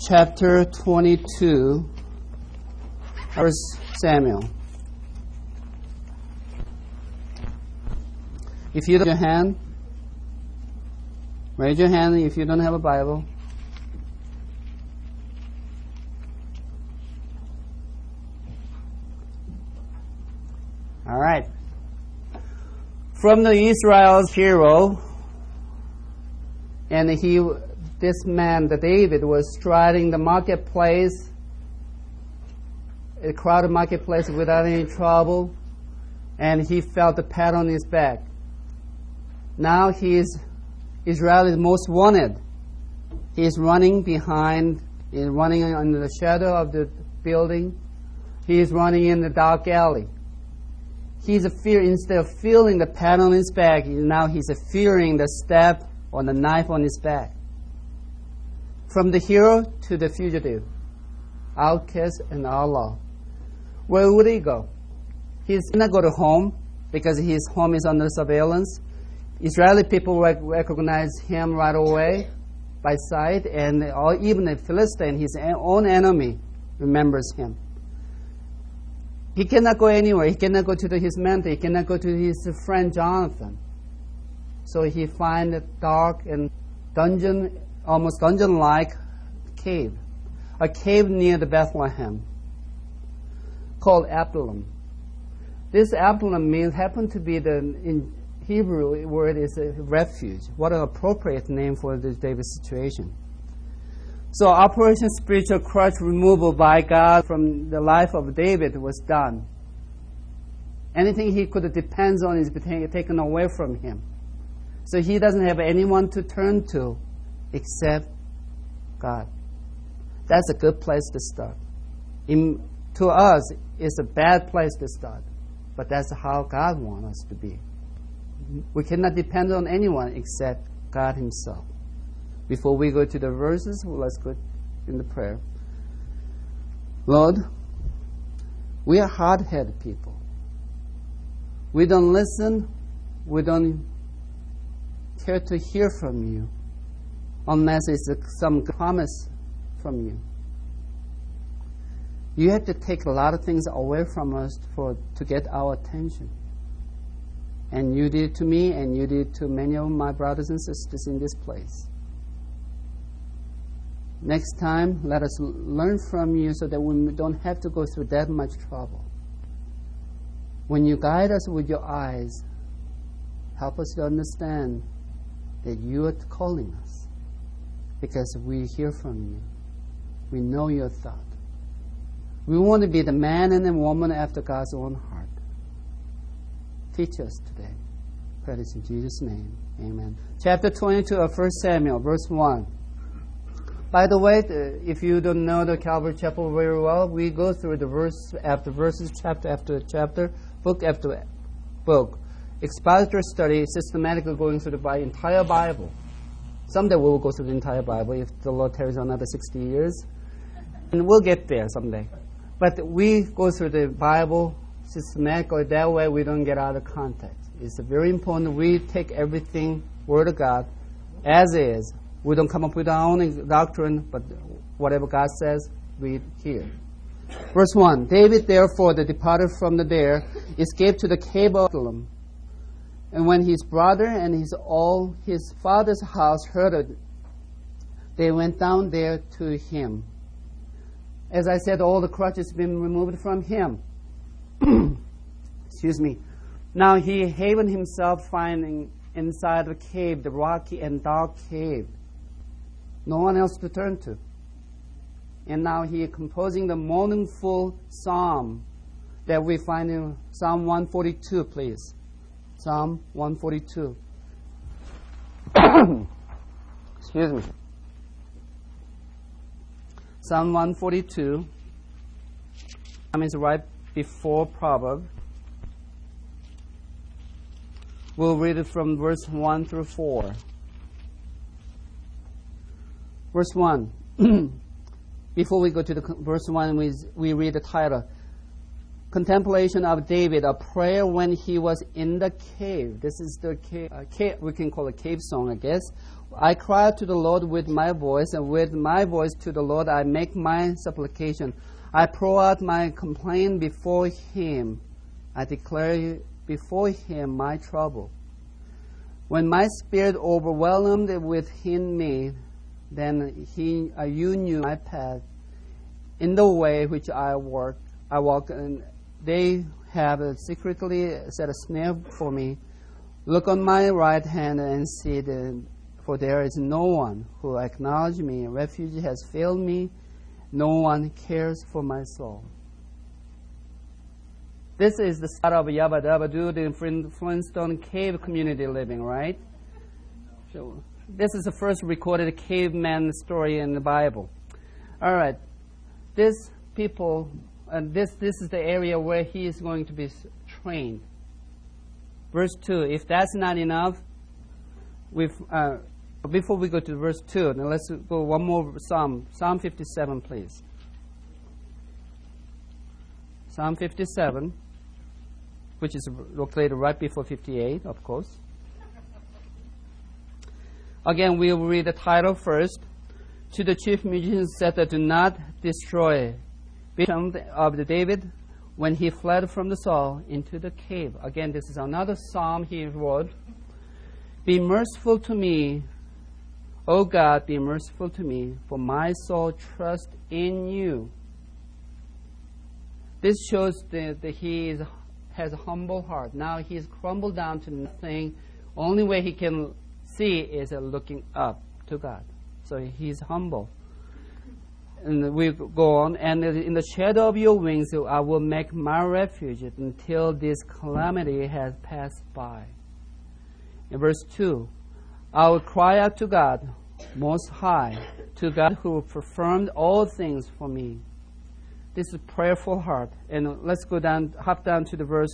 chapter 22, 1 Samuel. If you don't have your hand, raise your hand if you don't have a Bible. All right. From the Israel's hero, and this man, the David, was striding the marketplace, a crowded marketplace without any trouble, and he felt the pat on his back. Now he is Israel's most wanted. He is running behind, he is running under the shadow of the building. He is running in the dark alley. Instead of feeling the pat on his back, now he's fearing the stab or the knife on his back. From the hero to the fugitive, outcast and outlaw. Where would he go? He's not go to home because his home is under surveillance. Israeli people recognize him right away by sight, and even the Philistine, his own enemy, remembers him. He cannot go anywhere. He cannot go to his mentor. He cannot go to his friend Jonathan. So he finds a dark and almost dungeon-like cave, a cave near the Bethlehem, called Adullam. This Adullam happened to be in Hebrew word is a refuge. What an appropriate name for the David's situation. So Operation Spiritual Crutch Removal by God from the life of David was done. Anything he could depend on is taken away from him. So he doesn't have anyone to turn to except God. That's a good place to start. To us, it's a bad place to start. But that's how God wants us to be. We cannot depend on anyone except God himself. Before we go to the verses, let's go in the prayer. Lord, we are hard-headed people. We don't listen. We don't care to hear from you unless it's some promise from you. You have to take a lot of things away from us to get our attention. And you did it to me, and you did it to many of my brothers and sisters in this place. Next time, let us learn from you so that we don't have to go through that much trouble. When you guide us with your eyes, help us to understand that you are calling us because we hear from you. We know your thought. We want to be the man and the woman after God's own heart. Teach us today. Pray this in Jesus' name. Amen. Chapter 22 of 1 Samuel, verse 1. By the way, if you don't know the Calvary Chapel very well, we go through the verse after verses, chapter after chapter, book after book. Expository study, systematically going through the entire Bible. Someday we will go through the entire Bible if the Lord tarries another 60 years. And we'll get there someday. But we go through the Bible systematically. That way we don't get out of context. It's very important we take everything, Word of God, as is. We don't come up with our own doctrine, but whatever God says, we hear. Verse 1, David therefore that departed from there escaped to the cave of Adullam. And when his brother and his father's house heard it, they went down there to him. As I said, all the crutches have been removed from him. Excuse me. Now he havened himself finding inside the cave, the rocky and dark cave. No one else to turn to. And now he is composing the mournful psalm that we find in Psalm 142, please. Psalm 142. Excuse me. Psalm 142. Psalm is right before Proverbs. We'll read it from verse 1 through 4. Verse 1. Before we go to the verse 1, we read the title. contemplation of David, a prayer when he was in the cave. This is the cave, we can call a cave song, I guess. I cry to the Lord with my voice, and with my voice to the Lord I make my supplication. I pour out my complaint before him. I declare before him my trouble. When my spirit overwhelmed within me, then you knew my path. In the way which I walk, and they have secretly set a snare for me. Look on my right hand and see, for there is no one who acknowledges me. Refuge has failed me. No one cares for my soul. This is the start of Yabba Dabba Doo, the Flintstone cave community living, right? So this is the first recorded caveman story in the Bible. All right. This people, this is the area where he is going to be trained. Verse 2. If that's not enough, before we go to verse 2, now let's go one more Psalm. Psalm 57, please. Psalm 57, which is located right before 58, of course. Again, we will read the title first. To the chief musician said that do not destroy. Bishop of David, when he fled from the Saul into the cave. Again, this is another psalm he wrote. Be merciful to me, O God, be merciful to me, for my soul trusts in you. This shows that he has a humble heart. Now he has crumbled down to nothing. Only way he can see is looking up to God. So he's humble. And we go on. And in the shadow of your wings, I will make my refuge until this calamity has passed by. In verse 2, I will cry out to God, Most High, to God who performed all things for me. This is a prayerful heart. And let's go down, hop down to the verse.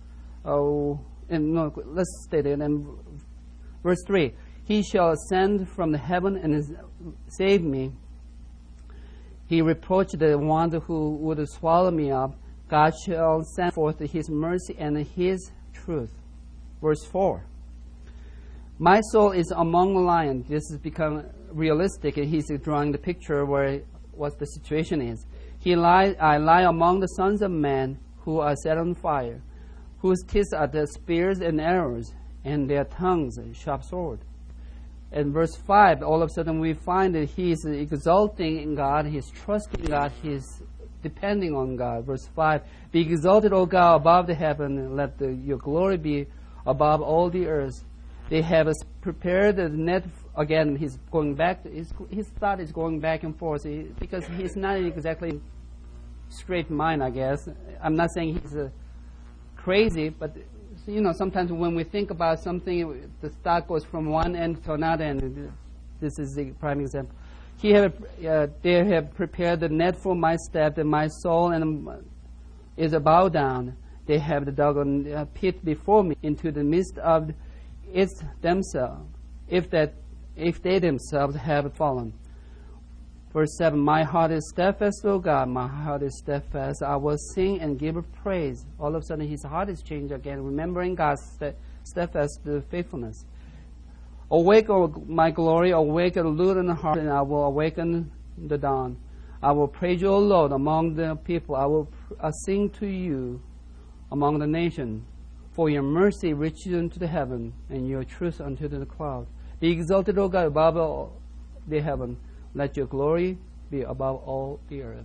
Let's stay there. And verse 3. He shall ascend from the heaven and save me. He reproached the one who would swallow me up. God shall send forth his mercy and his truth. Verse 4. My soul is among lions. This has become realistic, and he's drawing the picture where what the situation is. I lie among the sons of men who are set on fire, whose teeth are the spears and arrows, and their tongues a sharp sword. In verse 5, all of a sudden we find that he is exalting in God, he's trusting God, he's depending on God. Verse 5, be exalted, O God, above the heaven, and let your glory be above all the earth. They have prepared the net. Again, he's going back. His thought is going back and forth because he's not exactly straight mind, I guess. I'm not saying he's crazy, but sometimes when we think about something, the thought goes from one end to another end. This is the prime example. They have prepared the net for my step, and my soul is bowed down. They have dug a pit before me into the midst of it themselves, if they themselves have fallen. Verse 7, my heart is steadfast, O God, my heart is steadfast. I will sing and give praise. All of a sudden his heart is changed again, remembering God's steadfast faithfulness. Awake, O my glory, awake the lute and the harp, and I will awaken the dawn. I will praise you, O Lord, among the people. I will sing to you among the nations. For your mercy reaches unto the heaven, and your truth unto the cloud. Be exalted, O God, above all the heaven. Let your glory be above all the earth.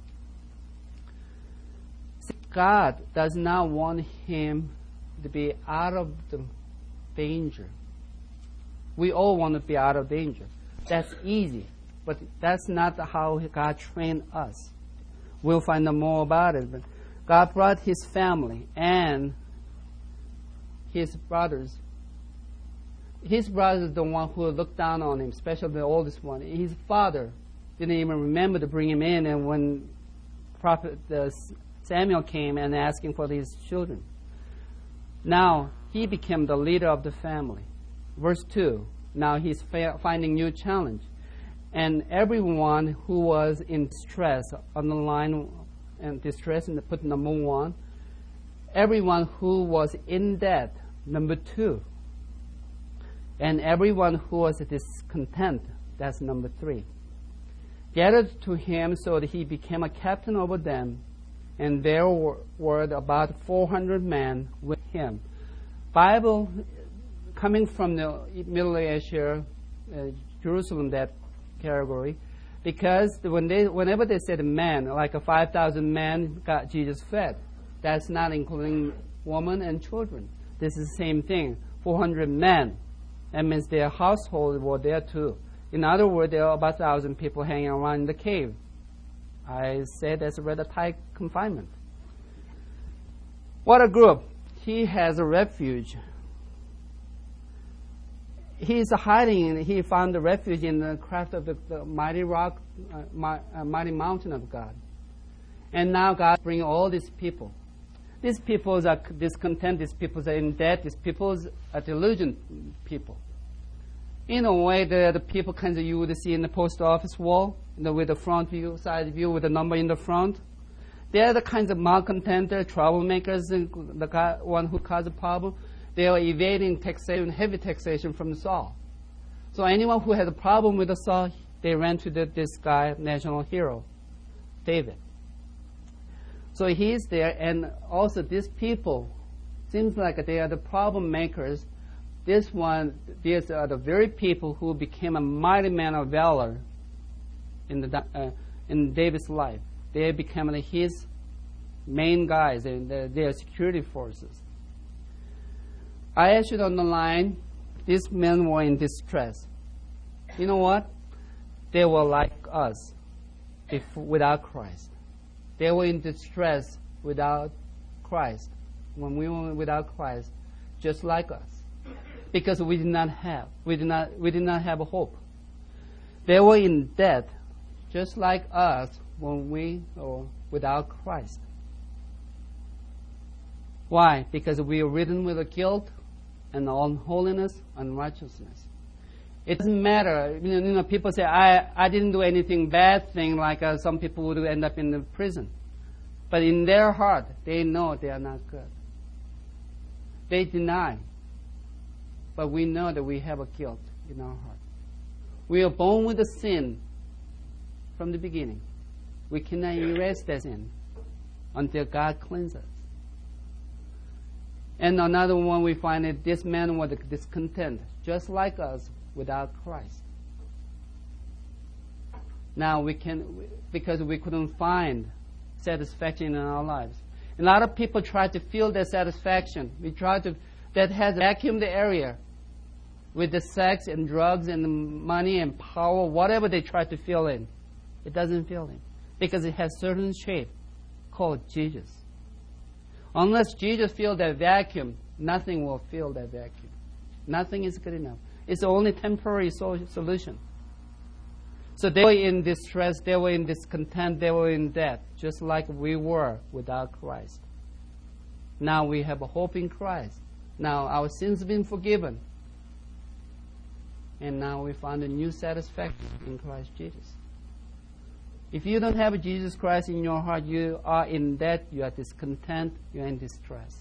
See, God does not want him to be out of the danger. We all want to be out of danger. That's easy, but that's not how God trained us. We'll find out more about it. But God brought his family and his brothers. His brother is the one who looked down on him, especially the oldest one. His father didn't even remember to bring him in, and when Prophet Samuel came and asking for these children. Now, he became the leader of the family. Verse 2, now he's finding new challenge. And everyone who was in stress on the line and distress, and put number 1. Everyone who was in debt, number 2. And everyone who was discontent, that's number 3. Gathered to him so that he became a captain over them, and there were about 400 men with him. Bible coming from the Middle Asia, Jerusalem, that category, because whenever they said men, like 5,000 men got Jesus fed, that's not including women and children. This is the same thing, 400 men. That means their household were there too. In other words, there are about 1,000 people hanging around in the cave. I say that's a rather tight confinement. What a group. He has a refuge. He's hiding. He found a refuge in the craft of the mighty rock, mighty mountain of God. And now God brings all these people. These people are discontent. These people are in debt. These people are delusional people. In a way, the people kinds of you would see in the post office wall, with the front view, side view, with the number in the front. They're the kinds of malcontenters, troublemakers, the one who caused the problem. They are evading taxation, heavy taxation from Saul. So anyone who has a problem with the Saul, they ran to this guy, national hero, David. So he's there, and also these people, seems like they are the problem makers. These are the very people who became a mighty man of valor in David's life. They became his main guys in their security forces. I should underline, these men were in distress. You know what? They were like us without Christ. They were in distress without Christ. When we were without Christ, just like us. Because we did not have a hope. They were in debt, just like us when we were without Christ. Why? Because we are ridden with the guilt and unholiness, unrighteousness. It doesn't matter. People say, I didn't do anything bad thing, like some people would end up in the prison. But in their heart, they know they are not good. They deny. But we know that we have a guilt in our heart. We are born with a sin from the beginning. We cannot erase that sin until God cleanses us. And another one, we find that this man was discontent, just like us, without Christ. Now because we couldn't find satisfaction in our lives. A lot of people try to feel their satisfaction. That has vacuumed the area with the sex and drugs and the money and power, whatever they try to fill in. It doesn't fill in because it has certain shape called Jesus. Unless Jesus fills that vacuum, nothing will fill that vacuum. Nothing is good enough. It's the only temporary solution. So they were in distress, they were in discontent, they were in debt, just like we were without Christ. Now we have a hope in Christ. Now our sins have been forgiven. And now we found a new satisfaction in Christ Jesus. If you don't have Jesus Christ in your heart, you are in debt, you are discontent, you are in distress.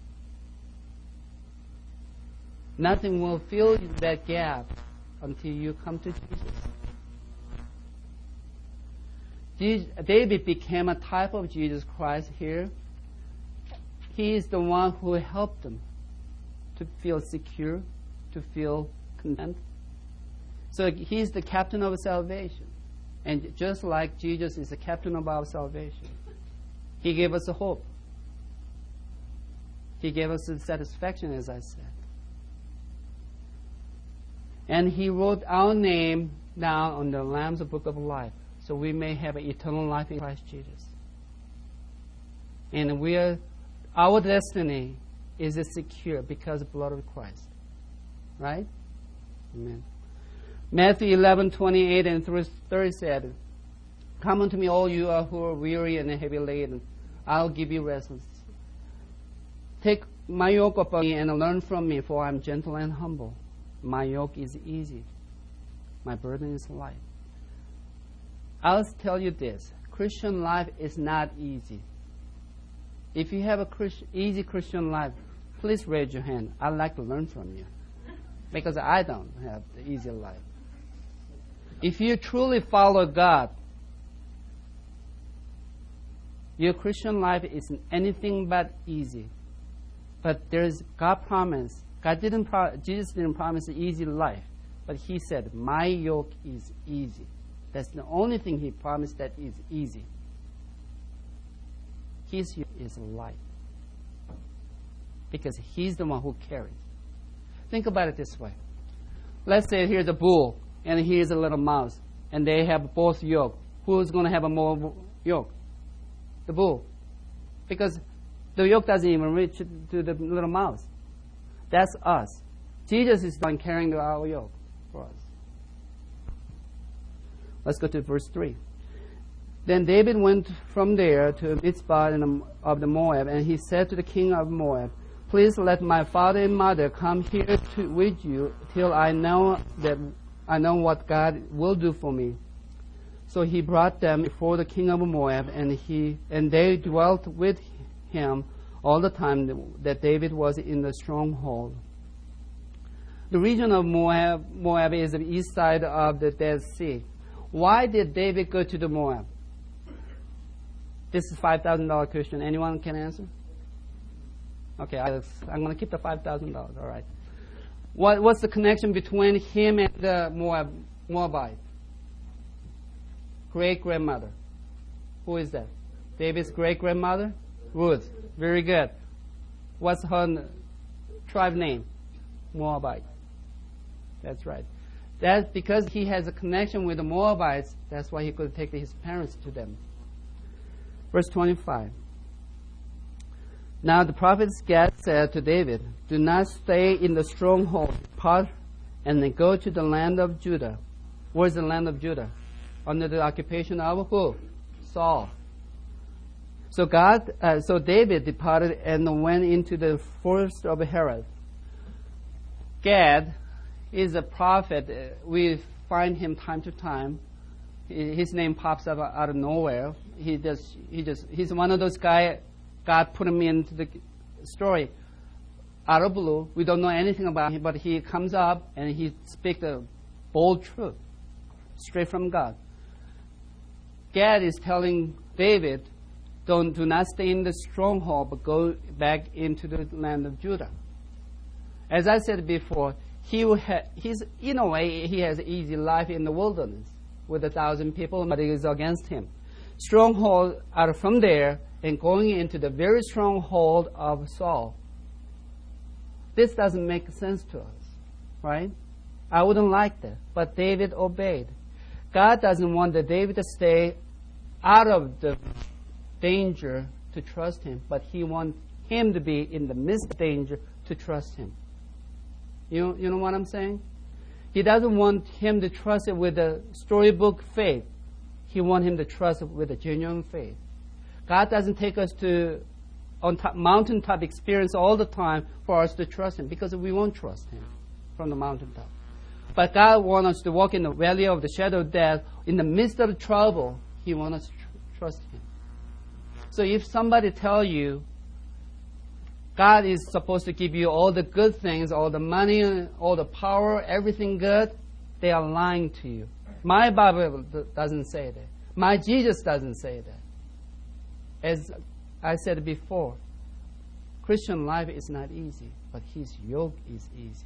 Nothing will fill that gap until you come to Jesus. David became a type of Jesus Christ here. He is the one who helped them to feel secure, to feel content. So he's the captain of salvation. And just like Jesus is the captain of our salvation, he gave us a hope. He gave us a satisfaction, as I said. And he wrote our name down on the Lamb's Book of Life, so we may have eternal life in Christ Jesus. And our destiny is secure because of the blood of Christ. Right? Amen. Matthew 11:28 and 30 said, "Come unto me, all you who are weary and heavy laden. I'll give you rest. Take my yoke upon me and learn from me, for I am gentle and humble. My yoke is easy. My burden is light." I'll tell you this. Christian life is not easy. If you have a easy Christian life, please raise your hand. I'd like to learn from you. Because I don't have the easy life. If you truly follow God, your Christian life isn't anything but easy. But there's God promise. Jesus didn't promise an easy life. But He said, my yoke is easy. That's the only thing He promised that is easy. His yoke is light. Because He's the one who carries. Think about it this way. Let's say here's a bull and here's a little mouse. And they have both yoke. Who's going to have a more yoke? The bull. Because the yoke doesn't even reach to the little mouse. That's us. Jesus is the one carrying our yoke for us. Let's go to verse 3. Then David went from there to Mizpah of the Moab, and he said to the king of Moab, please let my father and mother come here with you till I know what God will do for me. So he brought them before the king of Moab, and they dwelt with him all the time that David was in the stronghold. The region of Moab is the east side of the Dead Sea. Why did David go to the Moab? This is $5,000 question. Anyone can answer? Okay, I'm going to keep the $5,000. All right. What's the connection between him and the Moabite? Great-grandmother. Who is that? David's great-grandmother? Ruth. Very good. What's her tribe name? Moabite. That's right. That's because he has a connection with the Moabites. That's why he could take his parents to them. Verse 25. Now the prophet Gad said to David, do not stay in the stronghold, depart and then go to the land of Judah. Where's the land of Judah? Under the occupation of who? Saul. So David departed and went into the forest of Herod. Gad is a prophet. We find him time to time. His name pops up out of nowhere. He's one of those guys. God put him into the story out of blue. We don't know anything about him, but he comes up and he speaks the bold truth straight from God. Gad is telling David, do not stay in the stronghold, but go back into the land of Judah. As I said before, he's in a way he has an easy life in the wilderness with 1,000 people, but it is against him. Stronghold are from there and going into the very stronghold of Saul. This doesn't make sense to us, right? I wouldn't like that, but David obeyed. God doesn't want David to stay out of the danger to trust him, but he wants him to be in the midst of danger to trust him. You know what I'm saying? He doesn't want him to trust it with a storybook faith. He wants him to trust it with a genuine faith. God doesn't take us to mountaintop experience all the time for us to trust him, because we won't trust him from the mountaintop. But God wants us to walk in the valley of the shadow of death. In the midst of trouble, he wants us to trust him. So if somebody tells you God is supposed to give you all the good things, all the money, all the power, everything good, they are lying to you. My Bible doesn't say that. My Jesus doesn't say that. As I said before, Christian life is not easy, but his yoke is easy.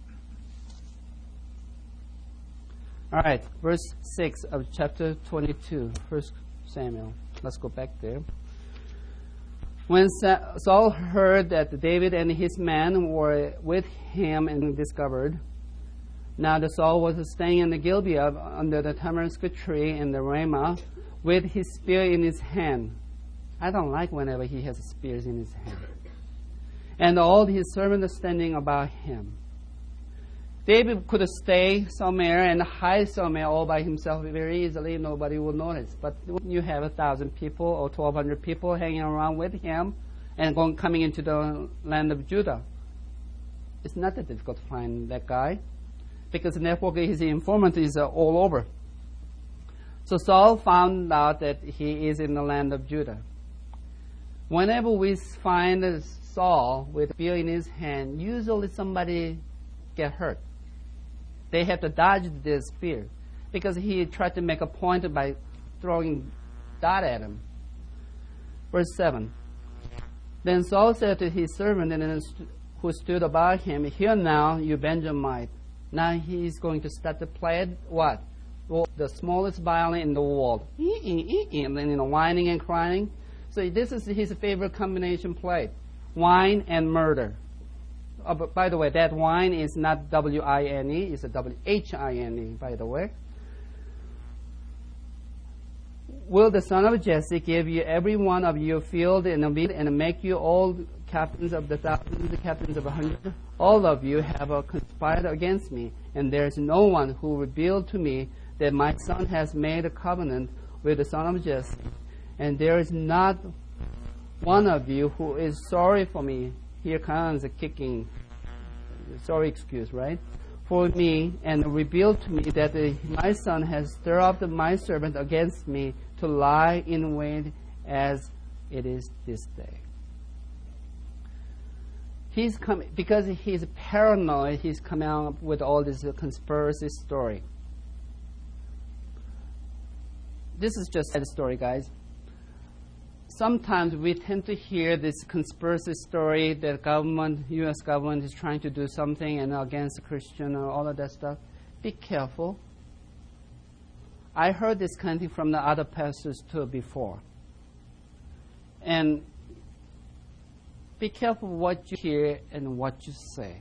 All right, verse 6 of chapter 22, 1 Samuel. Let's go back there. When Saul heard that David and his men were with him and discovered, now the Saul was staying in the Gibeah under the tamarisk tree in the Ramah with his spear in his hand. I don't like whenever he has spears in his hand. And all his servants standing about him. David could stay somewhere and hide somewhere all by himself very easily. Nobody would notice. But when you have 1,000 people or 1,200 people hanging around with him and coming into the land of Judah, it's not that difficult to find that guy, because the network, his informant is all over. So Saul found out that he is in the land of Judah. Whenever we find Saul with a spear in his hand, usually somebody get hurt. They have to dodge this spear because he tried to make a point by throwing dart at him. Verse 7. Then Saul said to his servant who stood about him, "Hear now, you Benjamite." Now he's going to start to play it, what? Well, the smallest violin in the world. And then whining and crying. So this is his favorite combination play. Wine and murder. By the way, that wine is not W-I-N-E, it's a W-H-I-N-E, by the way. Will the son of Jesse give you every one of your field and make you all captains of the thousands, the captains of 100? All of you have conspired against me, and there is no one who revealed to me that my son has made a covenant with the son of Jesse. And there is not one of you who is sorry for me. Here comes a kicking, sorry excuse, right? For me, and revealed to me that my son has stirred up my servant against me to lie in wait as it is this day. He's coming because he's paranoid. He's coming up with all this conspiracy story. This is just a story, guys. Sometimes we tend to hear this conspiracy story that U.S. government is trying to do something and against Christian or all of that stuff. Be careful. I heard this kind of thing from the other pastors too before. And be careful what you hear and what you say.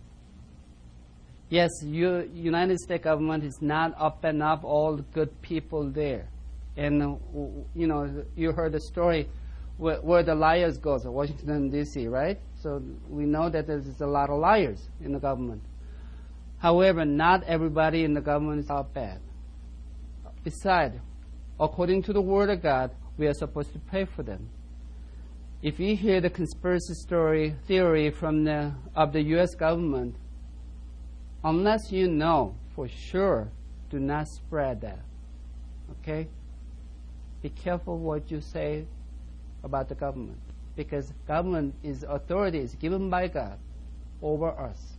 Yes, United States government is not up and up all the good people there. And, you heard the story where the liars go, Washington, D.C., right? So we know that there's a lot of liars in the government. However, not everybody in the government is out bad. Besides, according to the Word of God, we are supposed to pray for them. If you hear the conspiracy theory of the U.S. government, unless you know for sure, do not spread that. Okay? Be careful what you say about the government, because government is authorities given by God over us.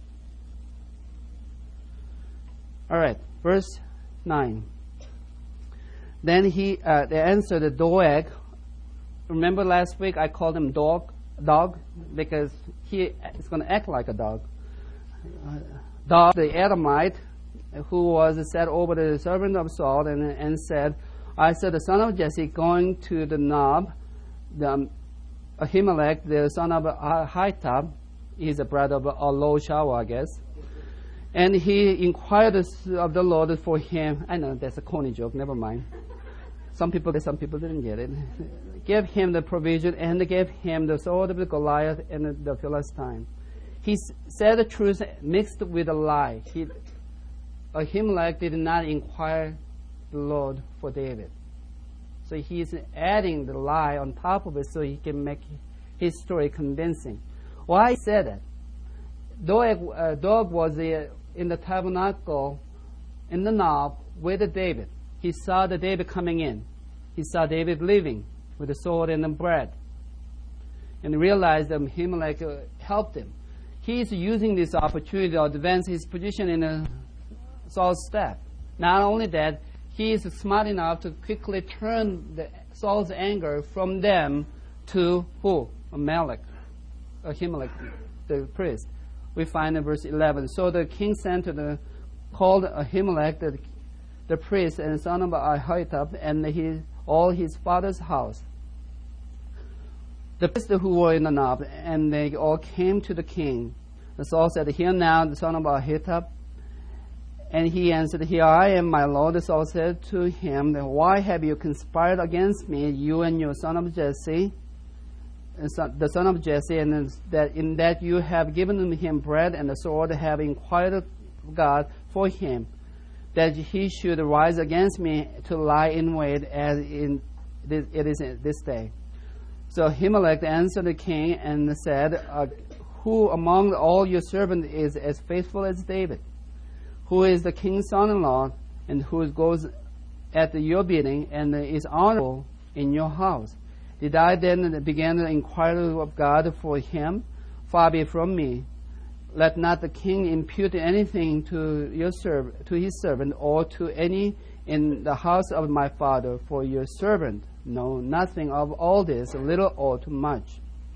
All right, verse 9. Then they answered Doeg. Remember last week I called him dog, because he is going to act like a dog. Dog, the Edomite, who was set over the servant of Saul, and said, I said, the son of Jesse going to the Nob, Ahimelech, the son of Ahitub, he's a brother of Elisha, I guess. And he inquired of the Lord for him. I know that's a corny joke, never mind. Some people didn't get it. Gave him the provision and gave him the sword of Goliath and the Philistine. He said the truth mixed with a lie. Ahimelech did not inquire the Lord for David. So he's adding the lie on top of it so he can make his story convincing. Why he said that? Doeg was in the tabernacle in the Nob with David. He saw the David coming in. He saw David leaving with the sword and the bread. And realized that Ahimelech helped him. He's using this opportunity to advance his position in Saul's staff. Not only that, he is smart enough to quickly turn Saul's anger from them to who? Ahimelech, the priest. We find in verse 11. So the king called Ahimelech, the priest and son of Ahitub, and all his father's house. The priests who were in the Nob, and they all came to the king. And Saul said, Hear now, the son of Ahitub. And he answered, Here I am, my lord. Saul said to him, Why have you conspired against me, you and your son of Jesse, the son of Jesse, and that you have given him bread and the sword, have inquired of God for him, that he should rise against me to lie in wait as it is this day. So Ahimelech answered the king and said, Who among all your servants is as faithful as David? Who is the king's son-in-law, and who goes at your bidding and is honorable in your house. Did I then begin to inquire of God for him? Far be from me. Let not the king impute anything to his servant or to any in the house of my father for your servant. No, nothing of all this, little or too much.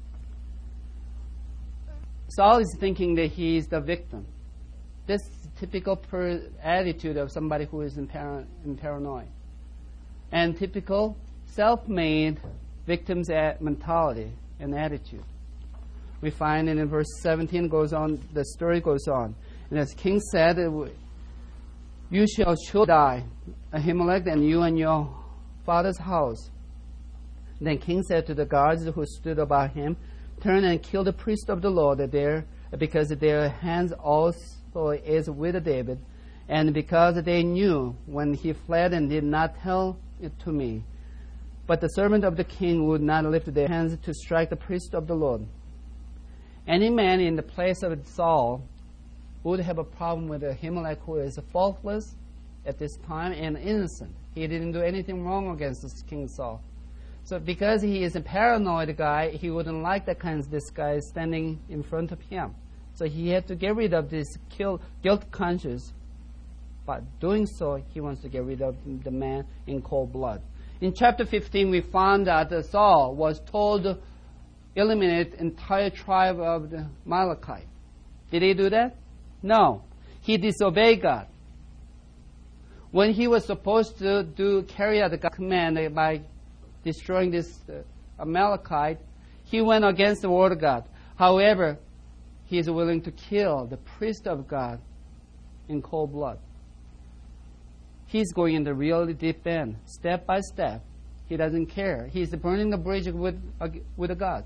Saul is thinking that he is the victim. This is typical attitude of somebody who is in paranoia. And typical self-made victim's mentality and attitude. We find in verse 17 goes on, the story goes on. And as king said, you shall surely die, Ahimelech, and you and your father's house. Then king said to the guards who stood about him, turn and kill the priest of the Lord there, because their hands also is with David, and because they knew when he fled and did not tell it to me. But the servant of the king would not lift their hands to strike the priest of the Lord. Any man in the place of Saul would have a problem with Ahimelech, who is faultless at this time and innocent. He didn't do anything wrong against King Saul. So because he is a paranoid guy, he wouldn't like this guy standing in front of him. So he had to get rid of this guilt conscience. By doing so, he wants to get rid of the man in cold blood. In chapter 15, we found that Saul was told to eliminate the entire tribe of the Amalekite. Did he do that? No. He disobeyed God. When he was supposed to carry out God's command by destroying this Amalekite, he went against the word of God. However, he is willing to kill the priest of God in cold blood. He's going in the really deep end, step by step. He doesn't care. He's burning the bridge with God.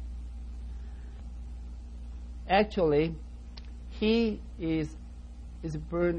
Actually, he is burning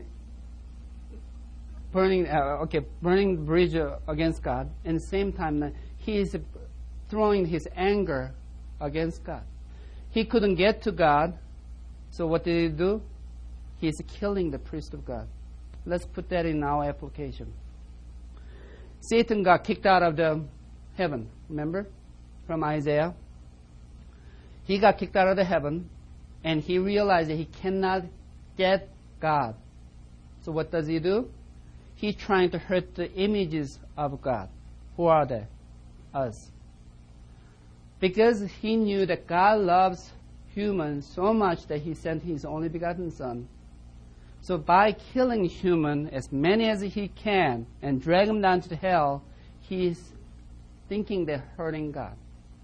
the bridge against God, and at the same time he is throwing his anger against God. He couldn't get to God, so what did he do? He's killing the priest of God. Let's put that in our application. Satan got kicked out of the heaven, remember? From Isaiah. He got kicked out of the heaven, and he realized that he cannot get God. So what does he do? He's trying to hurt the images of God. Who are they? Us. Because he knew that God loves humans so much that he sent his only begotten Son. So by killing human, as many as he can, and drag them down to hell, he's thinking they're hurting God.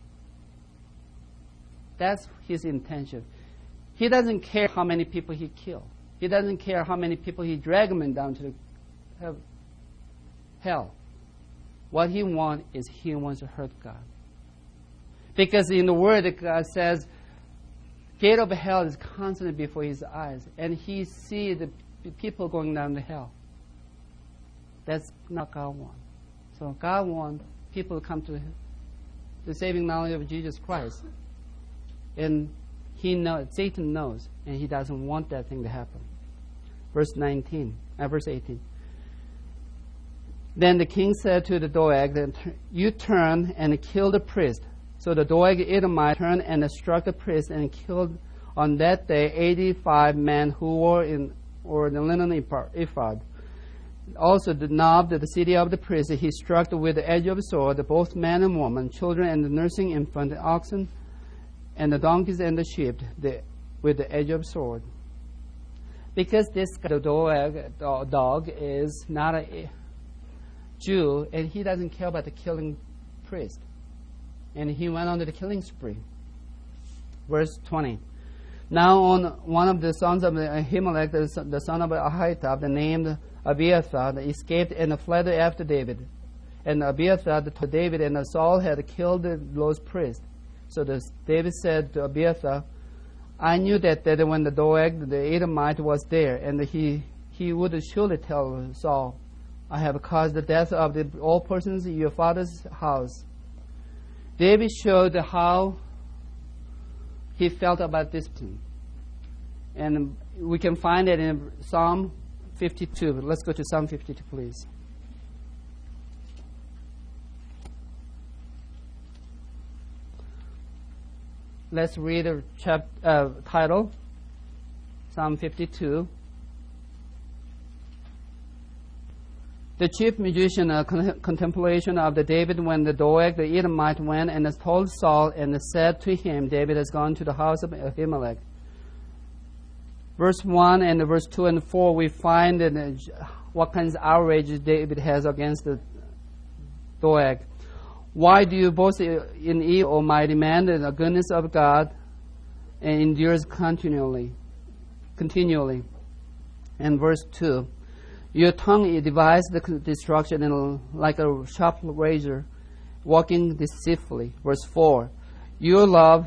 That's his intention. He doesn't care how many people he kills. He doesn't care how many people he drags them down to hell. What he wants is he wants to hurt God. Because in the Word, God says, gate of hell is constantly before his eyes, and he sees the people going down to hell. That's not God wants. So God wants people to come to the saving knowledge of Jesus Christ. And Satan knows, and he doesn't want that thing to happen. Verse 18. Then the king said to the Doeg, you turn and kill the priest. So the Doeg Edomite turned and struck the priest and killed on that day 85 men who wore the linen ephod. Also the Nob, the city of the priest, he struck with the edge of a sword, both man and woman, children and the nursing infant, the oxen and the donkeys and the sheep, with the edge of a sword. Because this guy, the Doeg dog, is not a Jew, and he doesn't care about the killing priest. And he went on to the killing spree. Verse 20. Now on one of the sons of Ahimelech, the son of Ahitub, named Abiathar, escaped and fled after David. And Abiathar to David, and Saul had killed those priests. So David said to Abiathar, I knew that when the Doeg, the Edomite, was there, and he would surely tell Saul, I have caused the death of all persons in your father's house. David showed how he felt about this thing. And we can find it in Psalm 52. Let's go to Psalm 52, please. let's read the title, Psalm 52. The chief musician, a contemplation of the David when the Doeg the Edomite went and told Saul and said to him, David has gone to the house of Ahimelech. Verse 1 and verse 2 and 4, we find what kinds of outrage David has against the Doeg. Why do you boast in evil, O mighty man, and the goodness of God and endures continually? And verse 2. Your tongue devises the destruction and like a sharp razor, walking deceitfully. Verse 4. Your love,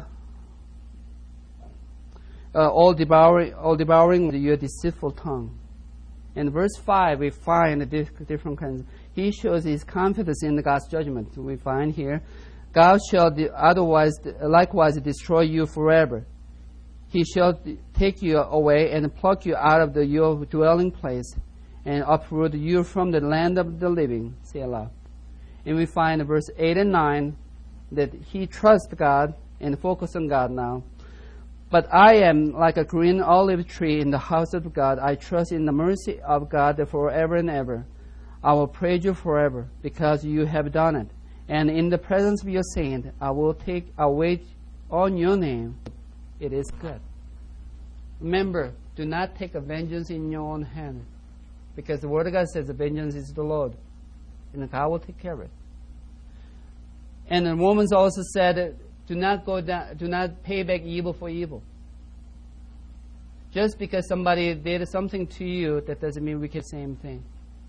all devouring your deceitful tongue. In verse 5, we find different kinds. He shows his confidence in God's judgment. We find here, God shall likewise destroy you forever. He shall take you away and pluck you out of your dwelling place, and uproot you from the land of the living. Selah. And we find in verse 8 and 9 that he trusts God and focus on God now. But I am like a green olive tree in the house of God. I trust in the mercy of God forever and ever. I will praise you forever because you have done it. And in the presence of your saint, I will wait on your name. It is good. Remember, do not take a vengeance in your own hand. Because the Word of God says the vengeance is the Lord. And God will take care of it. And the Romans also said, do not pay back evil for evil. Just because somebody did something to you, that doesn't mean we can do the same thing.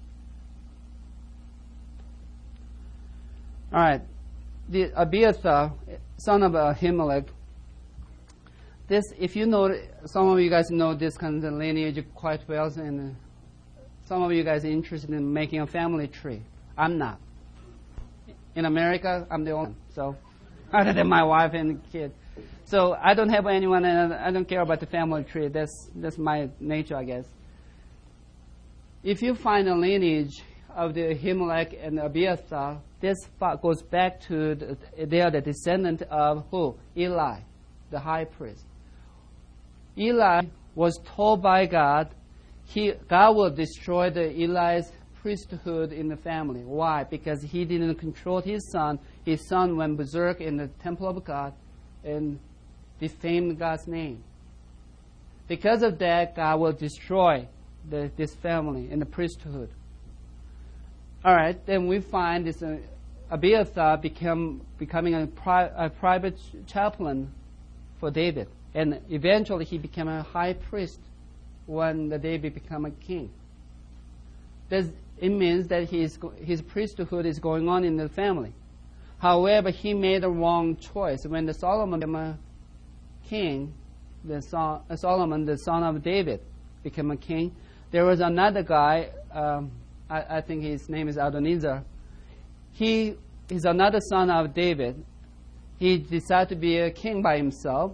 Alright. The Abiathar, son of Ahimelech. This, if you know, some of you guys know this kind of lineage quite well, and some of you guys are interested in making a family tree. I'm not. In America, I'm the only one. So, other than my wife and kid. So, I don't have anyone, and I don't care about the family tree. That's my nature, I guess. If you find a lineage of the Ahimelech and Abiathar, this goes back to they are the descendant of who? Eli, the high priest. Eli was told by God, God will destroy Eli's priesthood in the family. Why? Because he didn't control his son. His son went berserk in the temple of God and defamed God's name. Because of that, God will destroy this family and the priesthood. All right, then we find this Abiathar becoming a private chaplain for David. And eventually he became a high priest when David became a king. It means that his priesthood is going on in the family. However, he made a wrong choice. When Solomon became a king, Solomon, the son of David, became a king, there was another guy, I think his name is Adonijah. He is another son of David. He decided to be a king by himself.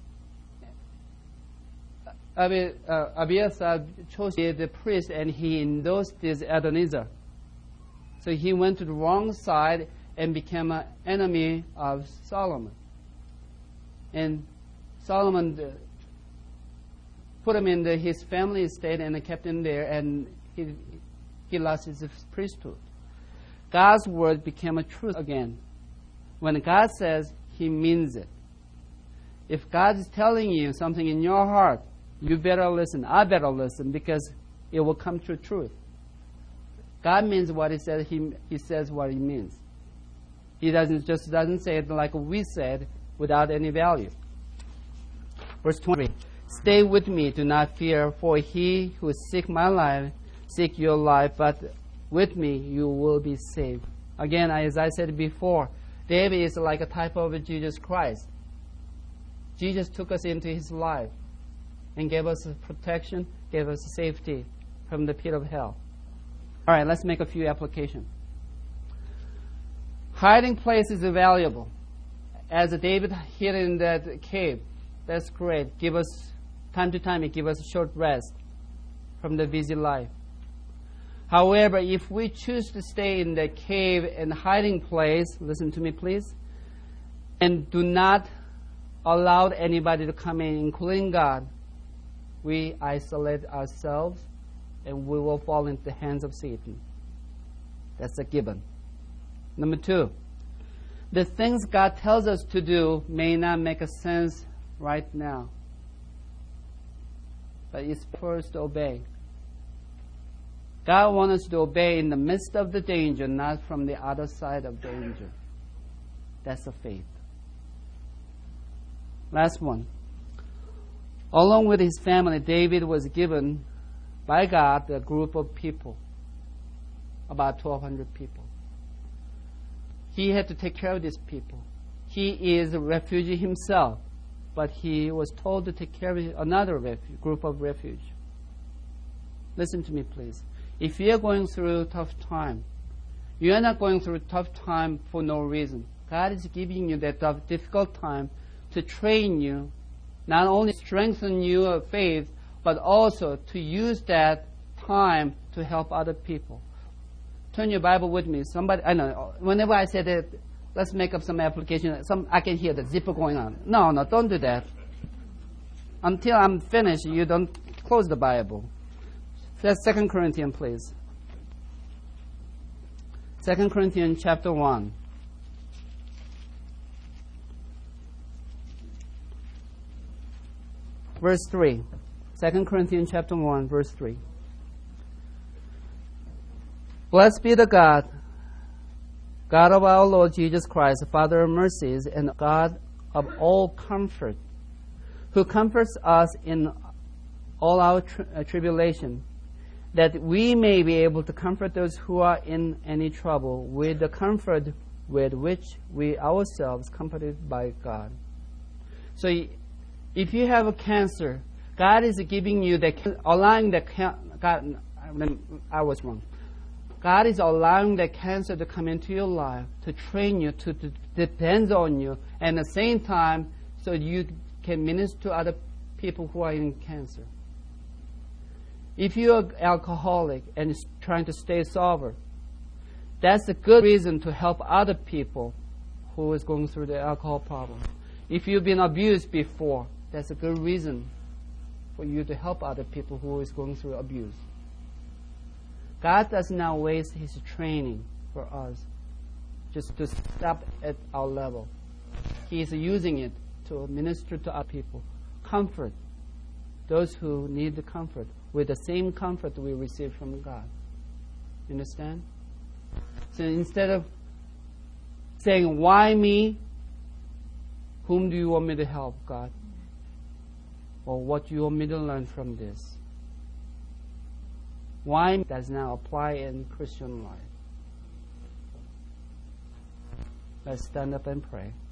Abiathar chose the priest, and he endorsed this Adonijah. So he went to the wrong side and became an enemy of Solomon. And Solomon put him in his family estate and kept him there, and he lost his priesthood. God's word became a truth again. When God says, He means it. If God is telling you something in your heart, you better listen. I better listen, because it will come to truth. God means what He says. He says what He means. He doesn't say it like we said without any value. Verse 20. Stay with me, do not fear, for he who seek my life, seek your life, but with me you will be saved. Again, as I said before, David is like a type of Jesus Christ. Jesus took us into His life and gave us protection, gave us safety from the pit of hell. All right, let's make a few applications. Hiding place is valuable. As David hid in that cave, that's great. Give us, time to time, it gives us a short rest from the busy life. However, if we choose to stay in the cave and hiding place, listen to me please, and do not allowed anybody to come in, including God, we isolate ourselves and we will fall into the hands of Satan. That's a given. Number 2, the things God tells us to do may not make a sense right now, but it's for us to obey. God wants us to obey in the midst of the danger, not from the other side of danger. That's a faith. Last one. Along with his family, David was given by God a group of people, about 1,200 people. He had to take care of these people. He is a refugee himself, but he was told to take care of another group of refugees. Listen to me, please. If you are going through a tough time, you are not going through a tough time for no reason. God is giving you that tough, difficult time to train you, not only strengthen your faith, but also to use that time to help other people. Turn your Bible with me. Somebody, I know, whenever I say that, let's make up some application, I can hear the zipper going on. No, don't do that. Until I'm finished, you don't close the Bible. That's 2 Corinthians, please. 2 Corinthians chapter 1. Verse 3. 2 Corinthians chapter 1, verse 3. Blessed be the God of our Lord Jesus Christ, Father of mercies, and God of all comfort, who comforts us in all our tribulation, that we may be able to comfort those who are in any trouble with the comfort with which we ourselves comforted by God. So if you have a cancer, God is giving you allowing the God. I was wrong. God is allowing the cancer to come into your life to train you, to depend on you, and at the same time, so you can minister to other people who are in cancer. If you're an alcoholic and trying to stay sober, that's a good reason to help other people who is going through the alcohol problem. If you've been abused before, that's a good reason for you to help other people who is going through abuse. God does not waste His training for us just to stop at our level. He is using it to minister to other people. Comfort those who need the comfort with the same comfort we receive from God. You understand? So instead of saying, why me? Whom do you want me to help, God? Or what do you want me to learn from this? Why does not apply in Christian life? Let's stand up and pray.